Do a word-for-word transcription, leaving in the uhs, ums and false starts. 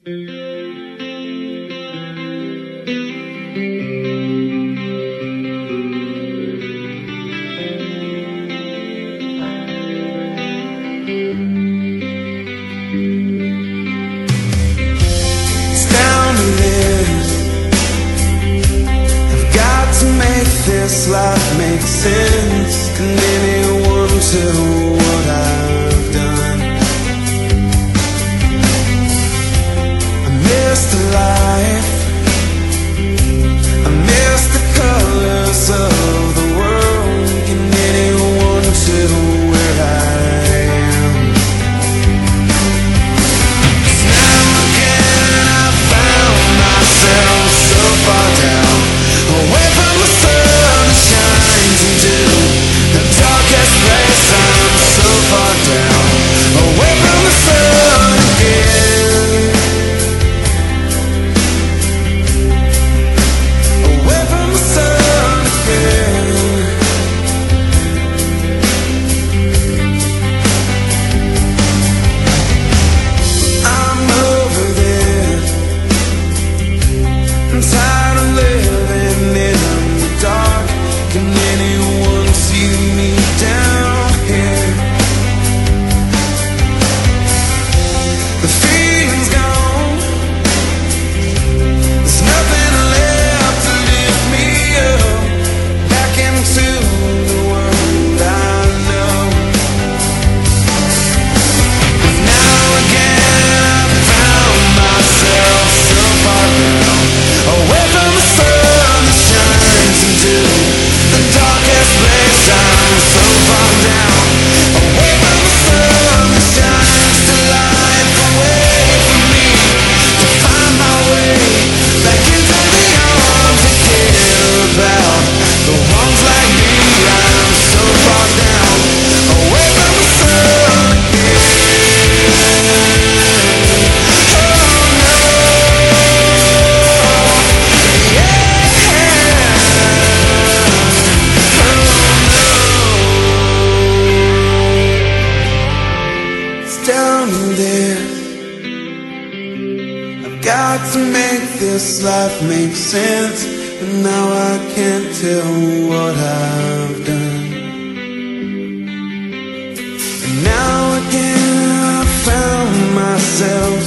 This life makes sense. Can anyone tell what I've done? I miss the life, I miss the colors of the world. Can anyone tell where I am? 'Cause now again I found myself so far down, away from the sun. The darkest place, I'm so far down, away from the sun again, away from the sun again. I'm over there, I'm tired of living in the dark. Can anyone see me down here? The feeling's gone, there's nothing left to lift me up back into the world I know. And now again I found myself so far down, away from the sun that shines into the darkest place. I'm so far down, away from the sun that shines to light the way for me to find my way back into the arms that care about the ones like me. I'm so far down, away from the sun again. Oh no, yeah. Down there, I've got to make this life make sense, but now I can't tell what I've done. And now again I found myself